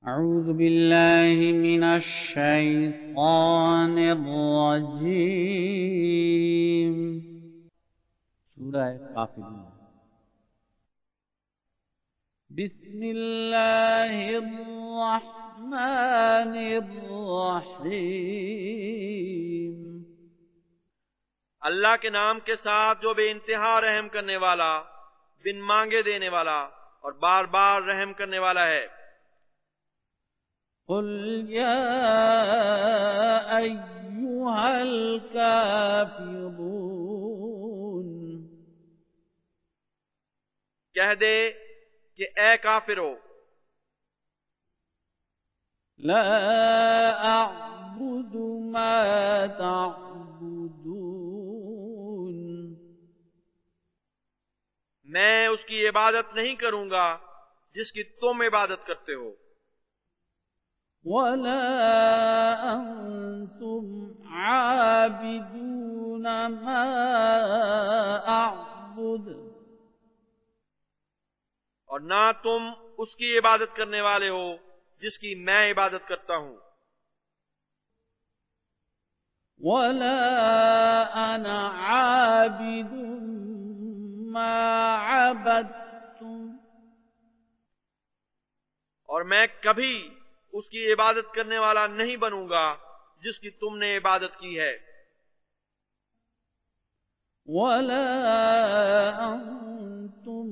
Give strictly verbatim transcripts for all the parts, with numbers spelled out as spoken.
اعوذ باللہ من الشیطان الرجیم۔ سورہ غافرون۔ بسم اللہ الرحمن الرحیم۔ اللہ کے نام کے ساتھ جو بے انتہا رحم کرنے والا، بن مانگے دینے والا اور بار بار رحم کرنے والا ہے۔ قل یا ایھا الکافرون۔ کہہ دے کہ اے کافرو، لا اعبد ما تعبدون۔ میں اس کی عبادت نہیں کروں گا جس کی تم عبادت کرتے ہو، ولا انتم عابدون ما اعبد۔ اور نہ تم اس کی عبادت کرنے والے ہو جس کی میں عبادت کرتا ہوں، ولا انا عابد ما عبدتم۔ اور میں کبھی اس کی عبادت کرنے والا نہیں بنوں گا جس کی تم نے عبادت کی ہے، ولا انتم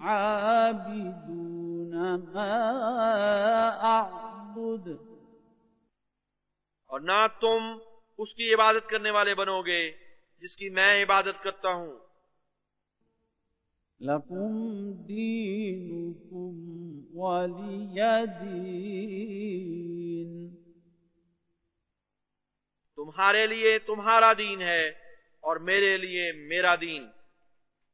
عابدون ما اعبد۔ اور نہ تم اس کی عبادت کرنے والے بنو گے جس کی میں عبادت کرتا ہوں۔ لکم دینکم ولی دین۔ تمہارے لیے تمہارا دین ہے اور میرے لیے میرا دین۔